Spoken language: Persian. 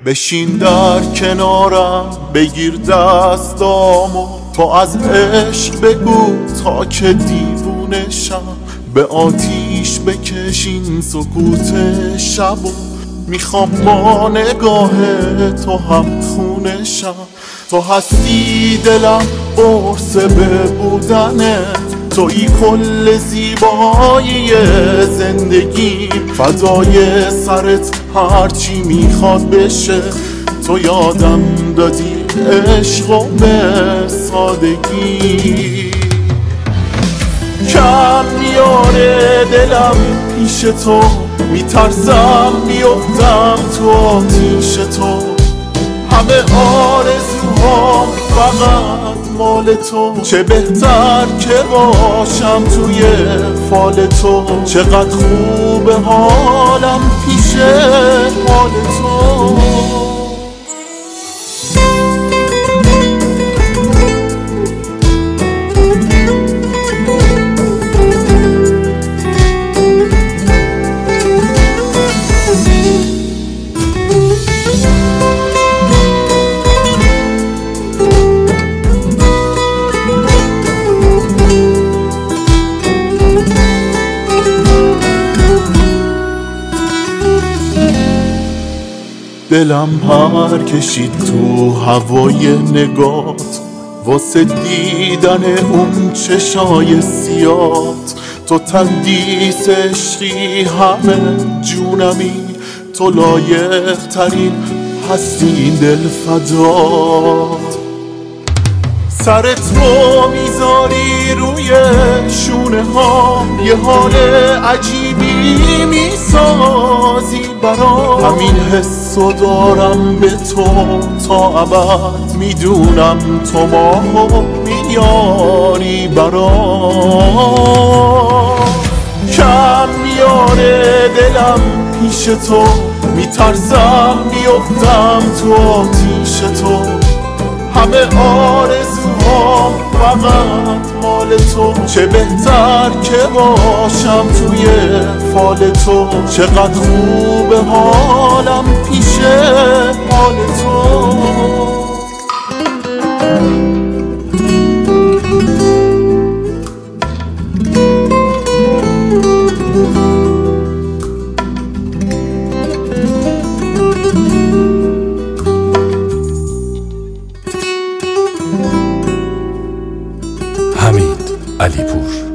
بشین در کنارم بگیر دستامو، تو از عشق بگو تا که دیوونشم، به آتیش بکشین سکوت شبو، میخوام با نگاه تو هم خونشم. تو هستی دلم قرص به بودنه، تویی کل زیبایی زندگی، فدای سرت هرچی میخواد بشه، تو یادم دادی عشق به سادگی. کم میاره دلم پیش تو، میترسم بیفتم تو آتیش تو، همه آرزوهام فقط مال تو، چه بهتر که باشم توی فال تو، چقدر خوب حالم پیش حال تو. دلم پر کشید تو هوای نگات، واسه دیدن اون چشای سیات، تو تندیس عشقی همه جونمی، تو لایق ترین هستی این دل فدات. سرت رو میذاری روی شونه ها، یه حال عجیبی میسازی برام، همین حسو دارم به تو تا ابد، میدونم تو ماهو میاری برام. کم میاره دلم پیش تو، میترسم بیفتم تو آتیش تو، همه آرزوهام فقط مال تو، چه بهتر که باشم توی فال تو، چقدر خوب حالم پیش حال تو. حمید علیپور.